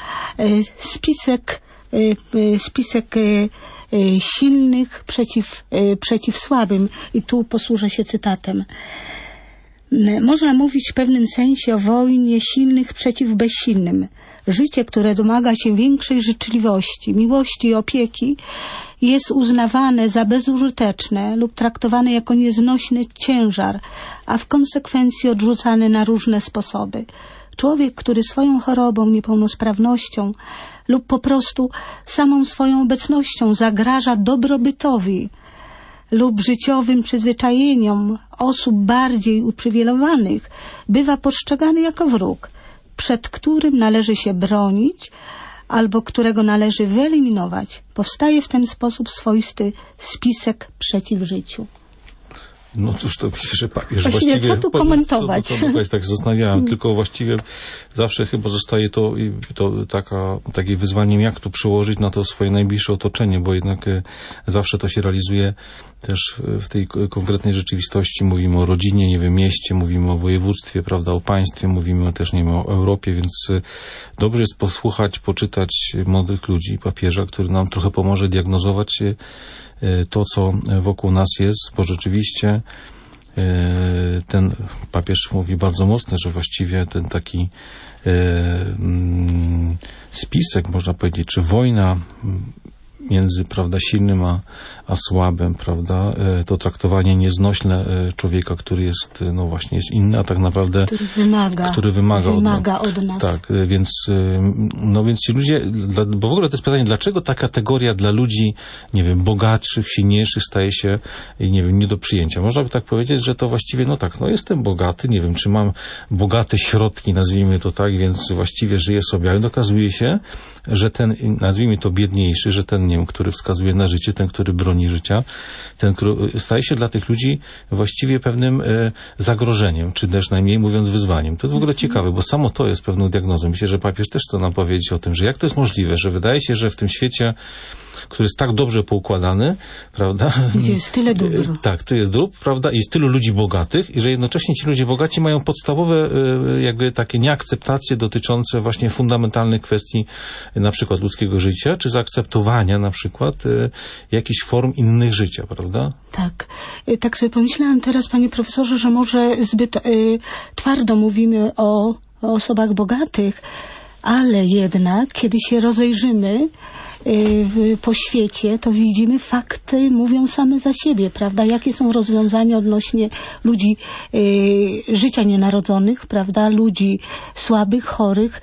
spisek silnych przeciw słabym. I tu posłużę się cytatem. Można mówić w pewnym sensie o wojnie silnych przeciw bezsilnym. Życie, które domaga się większej życzliwości, miłości i opieki, jest uznawane za bezużyteczne lub traktowane jako nieznośny ciężar, a w konsekwencji odrzucane na różne sposoby. Człowiek, który swoją chorobą, niepełnosprawnością lub po prostu samą swoją obecnością zagraża dobrobytowi lub życiowym przyzwyczajeniom osób bardziej uprzywilejowanych, bywa postrzegany jako wróg, przed którym należy się bronić albo którego należy wyeliminować. Powstaje w ten sposób swoisty spisek przeciw życiu.
No cóż, to myślę, że papież
właściwie co tu komentować?
Tak zastanawiałem, tylko właściwie zawsze chyba zostaje to takie wyzwaniem, jak to przełożyć na to swoje najbliższe otoczenie, bo jednak zawsze to się realizuje też w tej konkretnej rzeczywistości. Mówimy o rodzinie, nie wiem, mieście, mówimy o województwie, prawda, o państwie, mówimy też, nie wiem, o Europie, więc dobrze jest posłuchać, poczytać mądrych ludzi, papieża, który nam trochę pomoże diagnozować to, co wokół nas jest, bo rzeczywiście ten papież mówi bardzo mocno, że właściwie ten taki spisek, można powiedzieć, czy wojna między, prawda, silnym a słabym, prawda, to traktowanie nieznośne człowieka, który jest, no właśnie, jest inny, a tak naprawdę który wymaga
od nas.
Tak, więc ci ludzie, bo w ogóle to jest pytanie, dlaczego ta kategoria dla ludzi, nie wiem, bogatszych, silniejszych staje się, nie wiem, nie do przyjęcia. Można by tak powiedzieć, że to właściwie, no tak, no jestem bogaty, nie wiem, czy mam bogate środki, nazwijmy to tak, więc właściwie żyję sobie, ale okazuje się, że ten, nazwijmy to biedniejszy, że ten, nie wiem, który wskazuje na życie, ten, który broni życia, ten, który staje się dla tych ludzi właściwie pewnym zagrożeniem, czy też najmniej mówiąc wyzwaniem. To jest w ogóle ciekawe, bo samo to jest pewną diagnozą. Myślę, że papież też chce nam powiedzieć o tym, że jak to jest możliwe, że wydaje się, że w tym świecie, który jest tak dobrze poukładany, prawda?
Gdzie jest tyle dóbr.
Tak, tu jest dóbr, prawda? I jest tylu ludzi bogatych i że jednocześnie ci ludzie bogaci mają podstawowe jakby takie nieakceptacje dotyczące właśnie fundamentalnych kwestii na przykład ludzkiego życia, czy zaakceptowania na przykład jakichś form innych życia, prawda?
Tak. Tak sobie pomyślałam teraz, panie profesorze, że może zbyt twardo mówimy o osobach bogatych, ale jednak, kiedy się rozejrzymy po świecie, to widzimy, fakty mówią same za siebie, prawda? Jakie są rozwiązania odnośnie ludzi życia nienarodzonych, prawda? Ludzi słabych, chorych,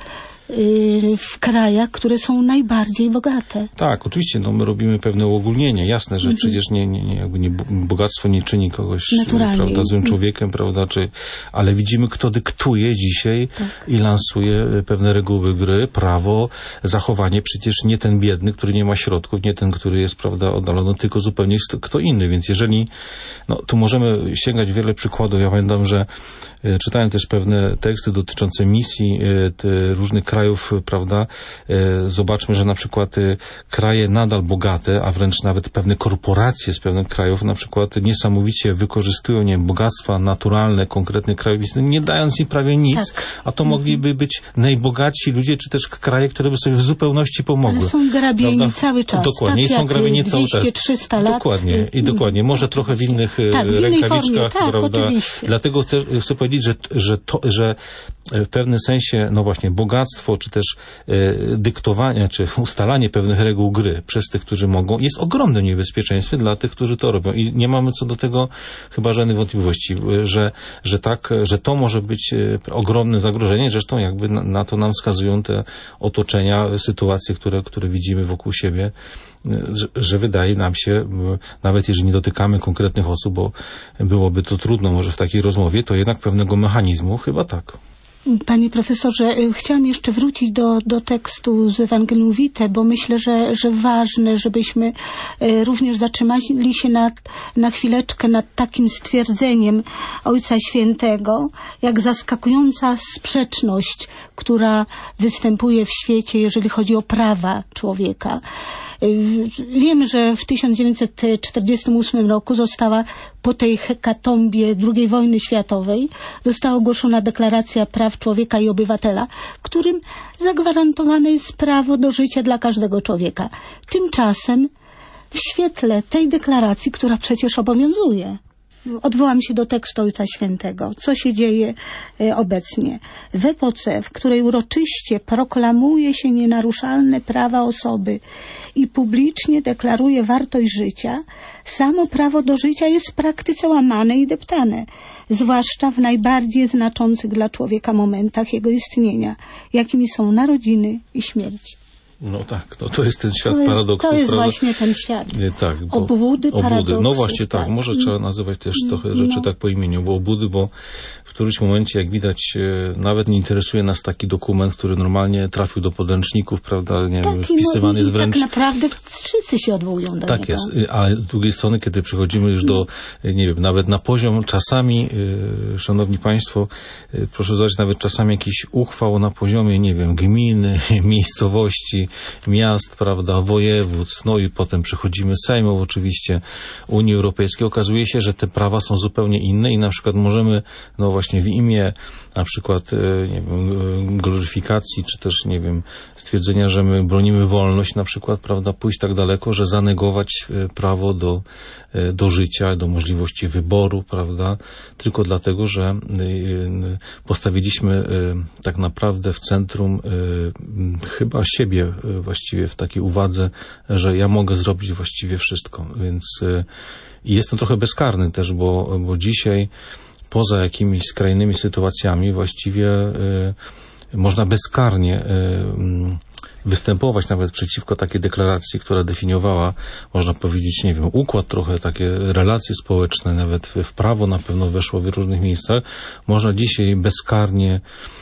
w krajach, które są najbardziej bogate. Tak,
oczywiście, no my robimy pewne uogólnienie. Jasne, że przecież bogactwo nie czyni kogoś, prawda, złym człowiekiem, prawda, ale widzimy, kto dyktuje dzisiaj i lansuje pewne reguły gry, prawo, zachowanie. Przecież nie ten biedny, który nie ma środków, nie ten, który jest, prawda, oddalony, tylko zupełnie kto inny. Więc jeżeli, no tu możemy sięgać wiele przykładów. Ja pamiętam, że czytałem też pewne teksty dotyczące misji różnych krajów, prawda? Zobaczmy, że na przykład kraje nadal bogate, a wręcz nawet pewne korporacje z pewnych krajów na przykład niesamowicie wykorzystują, nie wiem, bogactwa naturalne konkretnych krajów, nie dając im prawie nic, a to mogliby być najbogatsi ludzie, czy też kraje, które by sobie w zupełności pomogły.
Ale są grabieni, prawda, cały czas.
Dokładnie,
tak,
są grabieni cały czas.
200-300 lat.
Dokładnie, i dokładnie. Może trochę w innych rękawiczkach, prawda?
Oczywiście.
Dlatego chcę powiedzieć, że w pewnym sensie, no właśnie, bogactwo, czy też dyktowanie, czy ustalanie pewnych reguł gry przez tych, którzy mogą, jest ogromnym niebezpieczeństwem dla tych, którzy to robią. I nie mamy co do tego chyba żadnych wątpliwości, że to może być ogromne zagrożenie. Zresztą jakby na to nam wskazują te otoczenia, sytuacje, które widzimy wokół siebie, że wydaje nam się, nawet jeżeli nie dotykamy konkretnych osób, bo byłoby to trudno może w takiej rozmowie, to jednak pewnego mechanizmu chyba tak.
Panie profesorze, chciałam jeszcze wrócić do tekstu z Ewangelium Vitae, bo myślę, że ważne, żebyśmy również zatrzymali się na chwileczkę nad takim stwierdzeniem Ojca Świętego, jak zaskakująca sprzeczność, która występuje w świecie, jeżeli chodzi o prawa człowieka. Wiemy, że w 1948 roku została po tej hekatombie II wojny światowej została ogłoszona Deklaracja Praw Człowieka i Obywatela, w którym zagwarantowane jest prawo do życia dla każdego człowieka. Tymczasem w świetle tej deklaracji, która przecież obowiązuje, odwołam się do tekstu Ojca Świętego. Co się dzieje obecnie? W epoce, w której uroczyście proklamuje się nienaruszalne prawa osoby i publicznie deklaruje wartość życia, samo prawo do życia jest w praktyce łamane i deptane, zwłaszcza w najbardziej znaczących dla człowieka momentach jego istnienia, jakimi są narodziny i śmierć.
No tak, no to jest ten świat paradoksów.
To jest
prawda?
właśnie ten świat.
Tak,
obłudy, paradoksów.
No właśnie tak, może trzeba nazywać też trochę rzeczy tak po imieniu, bo obłudy, bo w którymś momencie, jak widać, nawet nie interesuje nas taki dokument, który normalnie trafił do podręczników, prawda, nie wiem, wpisywany jest wręcz...
Tak naprawdę wszyscy się odwołują do niego.
Tak jest, a z drugiej strony, kiedy przechodzimy już do, nie wiem, nawet na poziom czasami, szanowni państwo, proszę zobaczyć, nawet czasami jakiś uchwał na poziomie, nie wiem, gminy, miejscowości, miast, prawda, województw, no i potem przechodzimy Sejmów oczywiście, Unii Europejskiej. Okazuje się, że te prawa są zupełnie inne i na przykład możemy, no właśnie w imię na przykład, nie wiem, gloryfikacji, czy też, nie wiem, stwierdzenia, że my bronimy wolność na przykład, prawda, pójść tak daleko, że zanegować prawo do życia, do możliwości wyboru, prawda, tylko dlatego, że postawiliśmy tak naprawdę w centrum chyba siebie właściwie w takiej uwadze, że ja mogę zrobić właściwie wszystko, więc jestem trochę bezkarny też, bo dzisiaj poza jakimiś skrajnymi sytuacjami właściwie można bezkarnie występować nawet przeciwko takiej deklaracji, która definiowała, można powiedzieć, nie wiem, układ trochę, takie relacje społeczne, nawet w prawo na pewno weszło w różnych miejscach. Można dzisiaj bezkarnie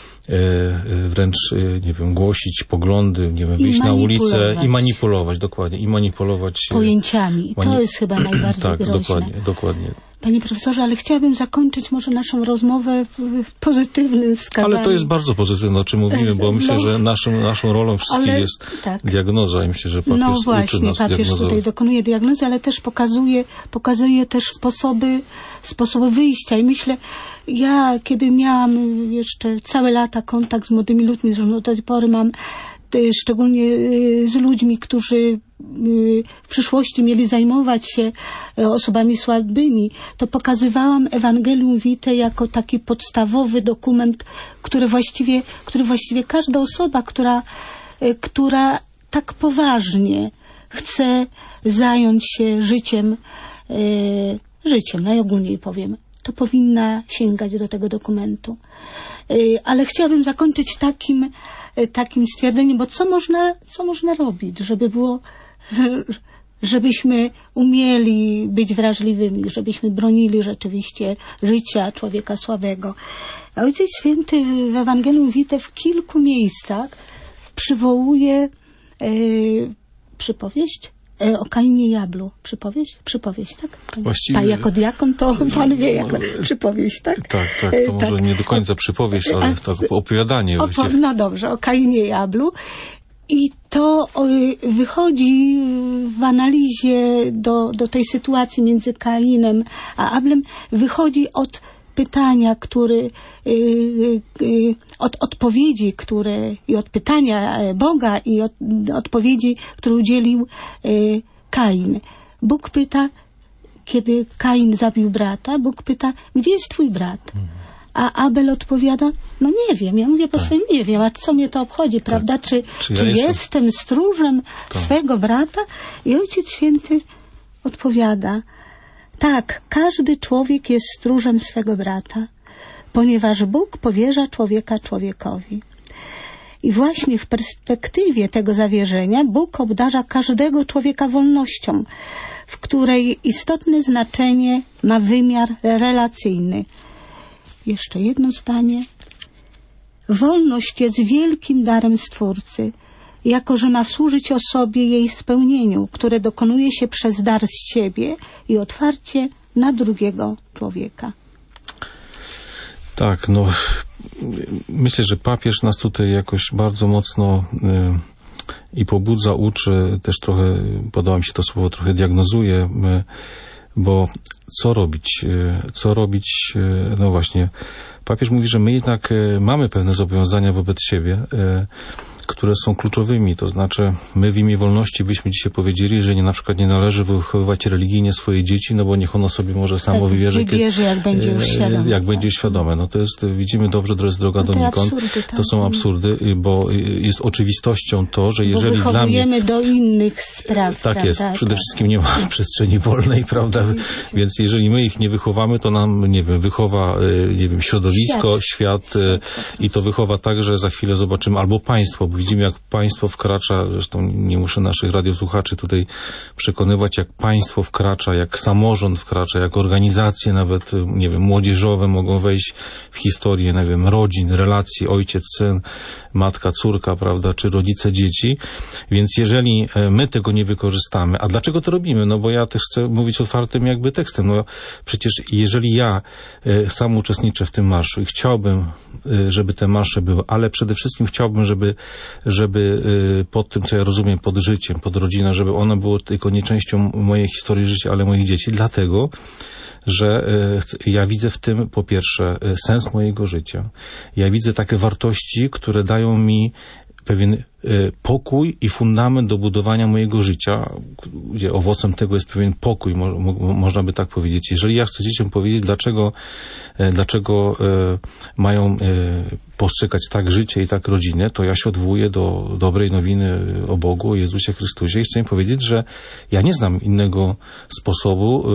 wręcz, nie wiem, głosić poglądy, nie wiem, wyjść na ulicę i manipulować, dokładnie, i manipulować
pojęciami. To jest chyba najbardziej
tak,
groźne.
dokładnie.
Panie profesorze, ale chciałabym zakończyć może naszą rozmowę w pozytywnym wskazaniu.
Ale to jest bardzo pozytywne, o czym mówimy, bo myślę, że naszą rolą wszystkich jest diagnoza i myślę, że papież
no właśnie,
uczy nas
papież tutaj dokonuje diagnozy, ale też pokazuje też sposoby wyjścia i myślę, ja kiedy miałam jeszcze całe lata kontakt z młodymi ludźmi, zresztą do tej pory mam szczególnie z ludźmi, którzy w przyszłości mieli zajmować się osobami słabymi, to pokazywałam Ewangelium Vitae jako taki podstawowy dokument, który właściwie każda osoba, która tak poważnie chce zająć się życiem, najogólniej powiem, to powinna sięgać do tego dokumentu. Ale chciałabym zakończyć takim stwierdzeniem, bo co można robić, żebyśmy umieli być wrażliwymi, żebyśmy bronili rzeczywiście życia człowieka słabego. Ojciec Święty w Ewangelium Vitae w kilku miejscach przywołuje przypowieść o Kainie i Ablu. Przypowieść, tak?
Właściwie...
Pan jako diakon to pan wie, jak przypowieść, tak?
Tak, to może nie do końca przypowieść, ale tak opowiadanie.
No dobrze, o Kainie i Ablu. I to wychodzi w analizie do tej sytuacji między Kainem a Ablem, wychodzi od pytania, od odpowiedzi, i od pytania Boga i od odpowiedzi, które udzielił Kain. Bóg pyta, kiedy Kain zabił brata, Bóg pyta, gdzie jest twój brat? A Abel odpowiada, no nie wiem, ja mówię po swoim, nie wiem, a co mnie to obchodzi, prawda? Czy ja jestem stróżem swego brata? I Ojciec Święty odpowiada, tak, każdy człowiek jest stróżem swego brata, ponieważ Bóg powierza człowieka człowiekowi. I właśnie w perspektywie tego zawierzenia Bóg obdarza każdego człowieka wolnością, w której istotne znaczenie ma wymiar relacyjny. Jeszcze jedno zdanie. Wolność jest wielkim darem Stwórcy, jako że ma służyć osobie jej spełnieniu, które dokonuje się przez dar z siebie i otwarcie na drugiego człowieka.
Tak, no myślę, że papież nas tutaj jakoś bardzo mocno i pobudza, uczy, też trochę, podoba mi się to słowo, trochę diagnozuje, bo co robić? No właśnie, papież mówi, że my jednak mamy pewne zobowiązania wobec siebie, które są kluczowymi, to znaczy my w imię wolności byśmy dzisiaj powiedzieli, że na przykład nie należy wychowywać religijnie swoje dzieci, no bo niech ono sobie może samo wybierze,
jak będzie już świadome.
Jak będzie świadome. No to jest, widzimy dobrze, to jest droga donikąd. To są absurdy, bo jest oczywistością to, że jeżeli
bo wychowujemy do innych spraw.
Tak
prawda?
jest. Przede wszystkim nie ma przestrzeni wolnej, prawda? Więc jeżeli my ich nie wychowamy, to nam, nie wiem, wychowa, nie wiem, środowisko, świat i to wychowa tak, że za chwilę zobaczymy albo państwo, bo widzimy, jak państwo wkracza, zresztą nie muszę naszych radiosłuchaczy tutaj przekonywać, jak państwo wkracza, jak samorząd wkracza, jak organizacje nawet, nie wiem, młodzieżowe mogą wejść w historię, nie wiem, rodzin, relacji, ojciec, syn, matka, córka, prawda, czy rodzice, dzieci. Więc jeżeli my tego nie wykorzystamy, a dlaczego to robimy? No bo ja też chcę mówić otwartym jakby tekstem. No przecież jeżeli ja sam uczestniczę w tym marszu i chciałbym, żeby te marsze były, ale przede wszystkim chciałbym, żeby pod tym, co ja rozumiem, pod życiem, pod rodziną, żeby ono było tylko nie częścią mojej historii życia, ale moich dzieci, dlatego że ja widzę w tym, po pierwsze, sens mojego życia. Ja widzę takie wartości, które dają mi pewien pokój i fundament do budowania mojego życia, gdzie owocem tego jest pewien pokój, można by tak powiedzieć. Jeżeli ja chcę dzieciom powiedzieć, dlaczego mają postrzegać tak życie i tak rodzinę, to ja się odwołuję do dobrej nowiny o Bogu, o Jezusie Chrystusie i chcę im powiedzieć, że ja nie znam innego sposobu,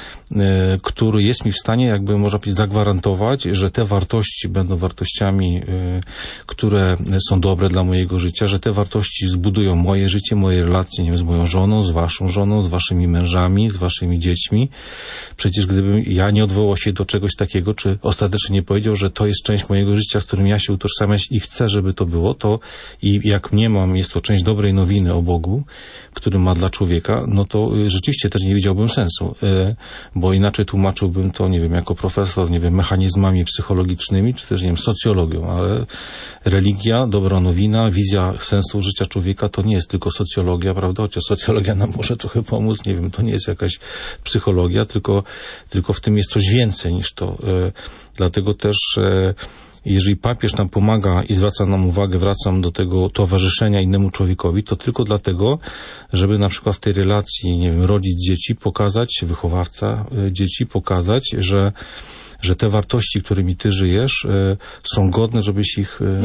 który jest mi w stanie, jakby można powiedzieć, zagwarantować, że te wartości będą wartościami, które są dobre dla mojego życia, że te wartości zbudują moje życie, moje relacje, nie wiem, z moją żoną, z waszą żoną, z waszymi mężami, z waszymi dziećmi. Przecież gdybym ja nie odwołał się do czegoś takiego, czy ostatecznie nie powiedział, że to jest część mojego życia, z którym ja się utożsamiam i chcę, żeby to było, to i jak mniemam, jest to część dobrej nowiny o Bogu, który ma dla człowieka, no to rzeczywiście też nie widziałbym sensu, bo inaczej tłumaczyłbym to, nie wiem, jako profesor, nie wiem, mechanizmami psychologicznymi, czy też, nie wiem, socjologią, ale religia, dobra nowina, wizja sensu życia człowieka to nie jest tylko socjologia, prawda? Chociaż socjologia nam może trochę pomóc, nie wiem, to nie jest jakaś psychologia, tylko w tym jest coś więcej niż to. Dlatego też jeżeli papież nam pomaga i zwraca nam uwagę, wracam do tego towarzyszenia innemu człowiekowi, to tylko dlatego, żeby na przykład w tej relacji, nie wiem, rodzic dzieci pokazać, wychowawca dzieci pokazać, że te wartości, którymi ty żyjesz, są godne, żebyś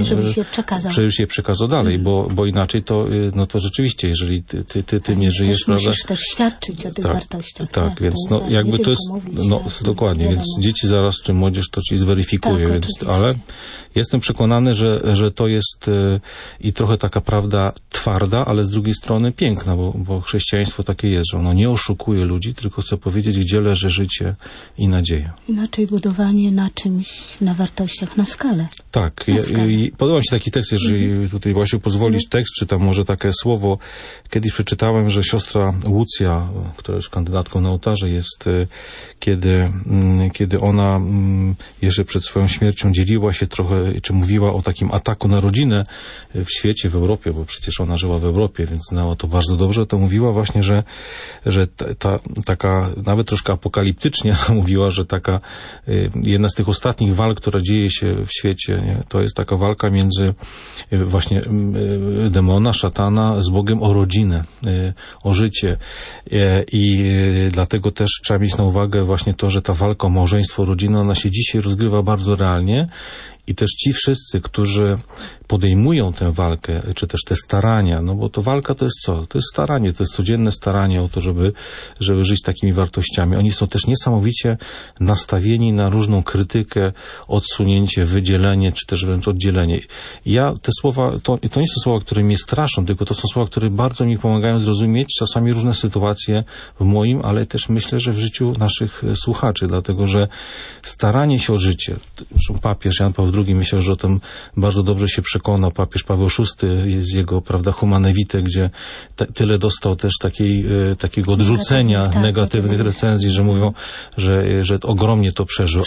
je przekazał dalej, bo inaczej to, no to rzeczywiście, jeżeli ty nie żyjesz, prawda?
Musisz też świadczyć o tych wartościach.
Tak, więc no jakby to jest, no dokładnie, więc dzieci zaraz, czy młodzież to ci zweryfikuje,
tak,
więc, ale jestem przekonany, że to jest i trochę taka prawda twarda, ale z drugiej strony piękna, bo chrześcijaństwo takie jest, że ono nie oszukuje ludzi, tylko chce powiedzieć, gdzie leży życie i nadzieja.
Inaczej budowanie na czymś, na wartościach, na skalę.
Tak. Podoba mi się taki tekst, jeżeli tutaj Łasiu pozwolisz, tekst, czy tam może takie słowo. Kiedyś przeczytałem, że siostra Łucja, która już kandydatką na ołtarze jest, kiedy ona jeszcze przed swoją śmiercią dzieliła się trochę, czy mówiła o takim ataku na rodzinę w świecie, w Europie, bo przecież ona żyła w Europie, więc znała to bardzo dobrze, to mówiła właśnie, że taka, nawet troszkę apokaliptycznie mówiła, że taka jedna z tych ostatnich walk, która dzieje się w świecie, nie, to jest taka walka między właśnie demona, szatana z Bogiem o rodzinę, o życie. I dlatego też trzeba mieć na uwagę właśnie to, że ta walka o małżeństwo, rodzinę, ona się dzisiaj rozgrywa bardzo realnie. I też ci wszyscy, którzy podejmują tę walkę, czy też te starania, no bo to walka to jest co? To jest staranie, to jest codzienne staranie o to, żeby żyć takimi wartościami. Oni są też niesamowicie nastawieni na różną krytykę, odsunięcie, wydzielenie, czy też wręcz oddzielenie. Ja te słowa, to nie są słowa, które mnie straszą, tylko to są słowa, które bardzo mi pomagają zrozumieć czasami różne sytuacje w moim, ale też myślę, że w życiu naszych słuchaczy, dlatego że staranie się o życie, zresztą papież Jan Paweł II. Myślę, że o tym bardzo dobrze się przekonał papież Paweł VI, jest jego, prawda, Humane Vitae, gdzie tyle dostał też takiego odrzucenia negatywnych recenzji, że mówią, że ogromnie to przeżył,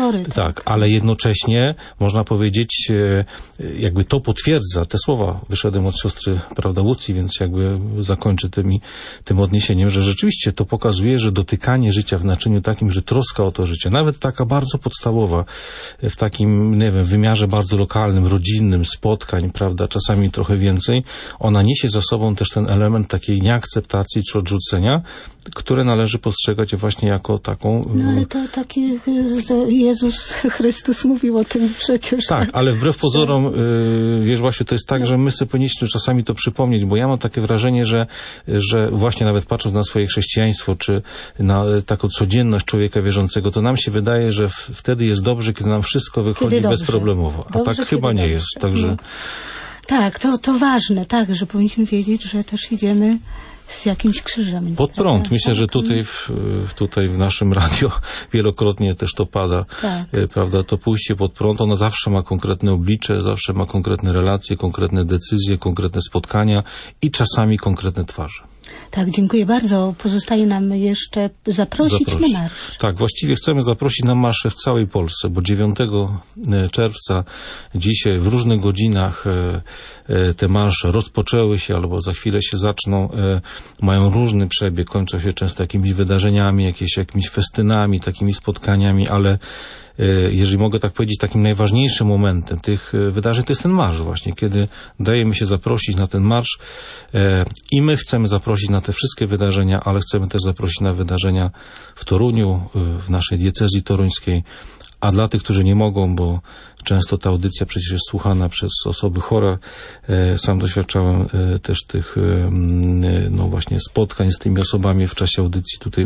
ale jednocześnie można powiedzieć, jakby to potwierdza, te słowa wyszedłem od siostry, prawda, Łucji, więc jakby zakończę tym odniesieniem, że rzeczywiście to pokazuje, że dotykanie życia w naczyniu takim, że troska o to życie, nawet taka bardzo podstawowa, w takim, nie wiem, wymiarze bardzo lokalnym, rodzinnym, spotkań, prawda, czasami trochę więcej, ona niesie za sobą też ten element takiej nieakceptacji czy odrzucenia, które należy postrzegać właśnie jako taką...
No ale to taki Jezus Chrystus mówił o tym przecież.
Tak, ale wbrew pozorom, wiesz, właśnie to jest tak, że my sobie powinniśmy czasami to przypomnieć, bo ja mam takie wrażenie, że właśnie nawet patrząc na swoje chrześcijaństwo, czy na taką codzienność człowieka wierzącego, to nam się wydaje, że wtedy jest dobrze, kiedy nam wszystko wychodzi bezproblemowo. A tak chyba nie jest. Także...
Tak, to ważne, tak, że powinniśmy wiedzieć, że też idziemy z jakimś krzyżem.
Pod prąd. Tak, myślę, że tutaj w naszym radio wielokrotnie też to pada. Tak. Prawda? To pójście pod prąd, ono zawsze ma konkretne oblicze, zawsze ma konkretne relacje, konkretne decyzje, konkretne spotkania i czasami konkretne twarze.
Tak, dziękuję bardzo. Pozostaje nam jeszcze zaprosić na marsz.
Tak, właściwie chcemy zaprosić na marsze w całej Polsce, bo 9 czerwca dzisiaj w różnych godzinach te marsze rozpoczęły się albo za chwilę się zaczną, mają różny przebieg, kończą się często jakimiś wydarzeniami, jakimiś festynami, takimi spotkaniami, ale jeżeli mogę tak powiedzieć, takim najważniejszym momentem tych wydarzeń to jest ten marsz właśnie, kiedy dajemy się zaprosić na ten marsz i my chcemy zaprosić na te wszystkie wydarzenia, ale chcemy też zaprosić na wydarzenia w Toruniu, w naszej diecezji toruńskiej, a dla tych, którzy nie mogą, bo często ta audycja przecież jest słuchana przez osoby chore. Sam doświadczałem też tych no właśnie spotkań z tymi osobami w czasie audycji tutaj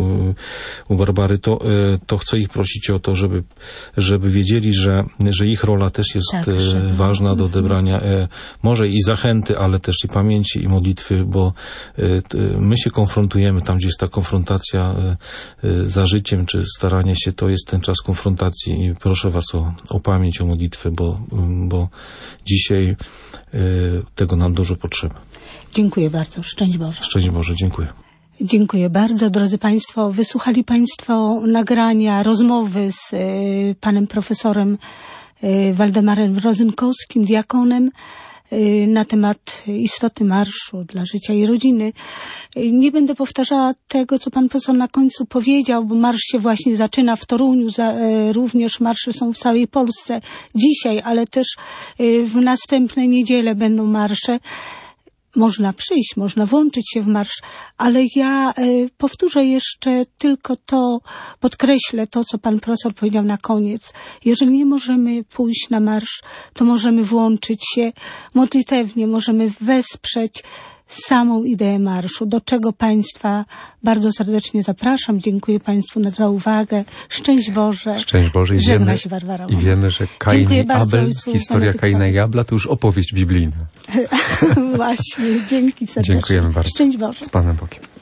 u Barbary. To chcę ich prosić o to, żeby wiedzieli, że ich rola też jest ważna do odebrania może i zachęty, ale też i pamięci i modlitwy, bo my się konfrontujemy tam, gdzie jest ta konfrontacja za życiem, czy staranie się, to jest ten czas konfrontacji i proszę was o pamięć, o modlitwę, bo dzisiaj tego nam dużo potrzeba.
Dziękuję bardzo. Szczęść Boże.
Szczęść Boże. Dziękuję.
Dziękuję bardzo. Drodzy Państwo, wysłuchali Państwo nagrania, rozmowy z panem profesorem Waldemarem Rozynkowskim, diakonem, na temat istoty marszu dla życia i rodziny. Nie będę powtarzała tego, co pan profesor na końcu powiedział, bo marsz się właśnie zaczyna w Toruniu, również marsze są w całej Polsce dzisiaj, ale też w następne niedziele będą marsze. Można przyjść, można włączyć się w marsz, ale ja powtórzę jeszcze tylko to, podkreślę to, co pan profesor powiedział na koniec. Jeżeli nie możemy pójść na marsz, to możemy włączyć się modlitewnie, możemy wesprzeć samą ideę marszu, do czego Państwa bardzo serdecznie zapraszam. Dziękuję Państwu za uwagę. Szczęść Boże.
Szczęść Boże. I wiemy, że Kain i Abel, historia Kaina i Abla to już opowieść biblijna.
Właśnie, dzięki serdecznie.
Dziękujemy bardzo.
Szczęść Boże.
Z Panem Bogiem.